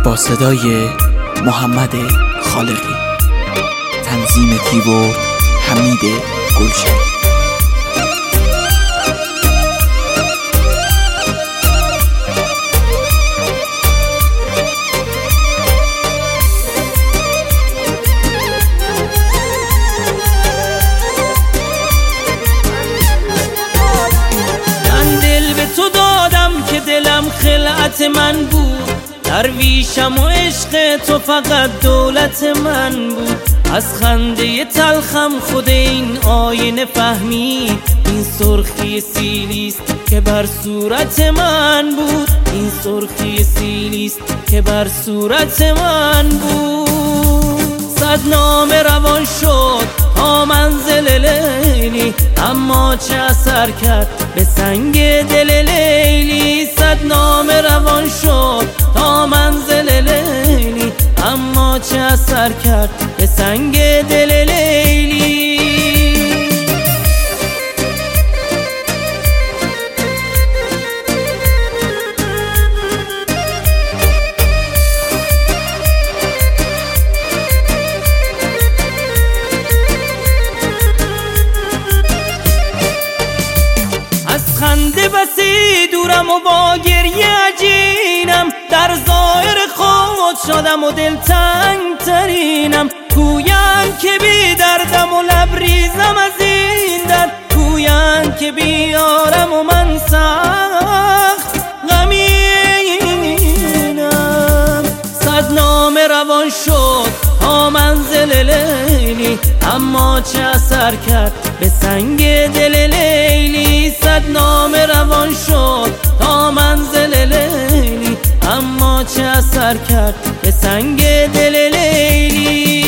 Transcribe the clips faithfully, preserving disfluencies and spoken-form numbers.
با صدای محمد خالقی، تنظیم کیبورد حمید گلشن. من دل به تو دادم که دلم خلعت من بود، درویشم و عشق تو فقط دولت من بود. از خنده تلخم خود این آینه فهمید، این سرخی سیلیست که بر صورت من بود، این سرخی سیلیست که بر صورت من بود. صد نامه روان شد تا منزل لیلی، اما چه اثر کرد به سنگ دل لیلی. صد نامه روان شد تا منزل لیلی، اما چه اثر کرد به سنگ دل لیلی. خنده بسی دورم و با گریه عجینم، در ظاهر خود شدم و دلتنگ ترینم. گویند که بی دردم و لبریزم از این درد، گویند که بیارم و من سخت غمینم. صد نامه روان شد تا منزل لیلی، اما چه اثر کرد به سنگ دل لیلی. صد نامه روان شد تا منزل لیلی، اما چه اثر کرد به سنگ دل لیلی.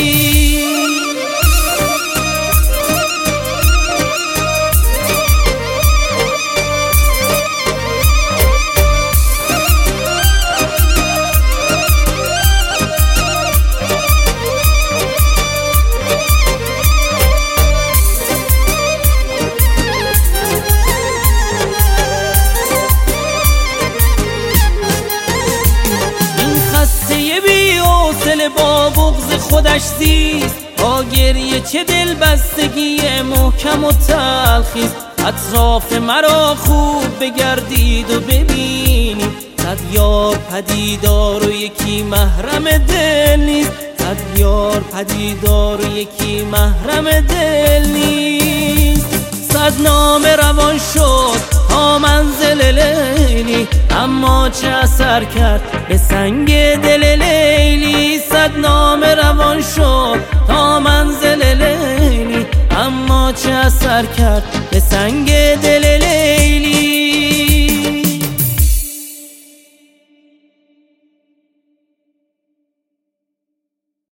با بغض خودش زیست، با گریه چه دل بستگی محکم و تلخیست. اطراف مرا خوب بگردید و ببینید، صد یار پدیدار و یکی محرم دل نیست. صد یار پدیدار و یکی محرم دل نیست. صد نامه روان شد تا منزل لیلی، اما چه اثر کرد به سنگ دل لیلی. صد نامه روان شد تا منزل لیلی، اما چه اثر کرد به سنگ دل لیلی.